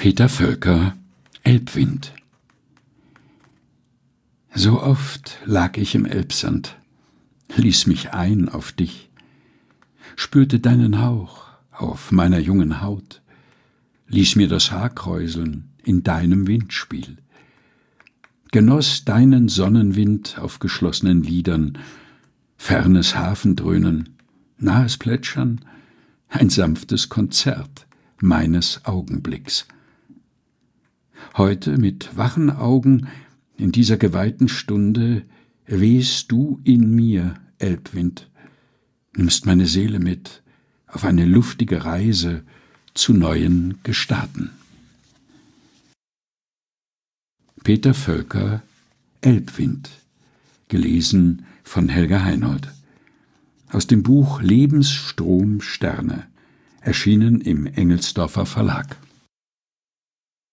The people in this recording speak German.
Peter Völker, Elbwind. So oft lag ich im Elbsand, ließ mich ein auf dich, spürte deinen Hauch auf meiner jungen Haut, ließ mir das Haar kräuseln in deinem Windspiel, genoss deinen Sonnenwind auf geschlossenen Lidern, fernes Hafendröhnen, nahes Plätschern, ein sanftes Konzert meines Augenblicks. Heute mit wachen Augen, in dieser geweihten Stunde, wehst du in mir, Elbwind, nimmst meine Seele mit auf eine luftige Reise zu neuen Gestaden. Peter Völker, Elbwind, gelesen von Helga Heinold. Aus dem Buch Lebensstrom Sterne, erschienen im Engelsdorfer Verlag.